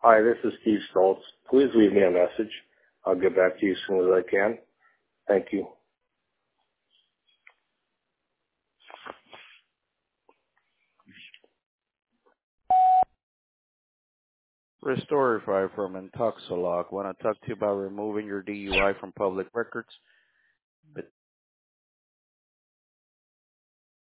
Hi, this is Steve Stoltz. Please leave me a message. I'll get back to you as soon as I can. Thank you. Restore Fire from Intoxolog. Want to talk to you about removing your DUI from public records.